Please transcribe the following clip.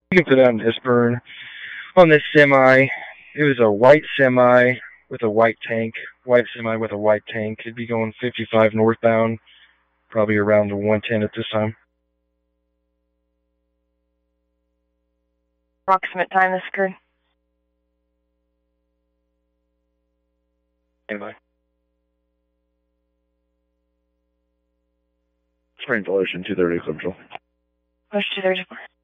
You can put out an Isburn on this semi. It was a white semi with a white tank. White semi with a white tank. It'd be going 55 northbound, probably around the 110 at this time. Approximate time this occurred. Anyway. Spring Pollution 230 Central. Push 234.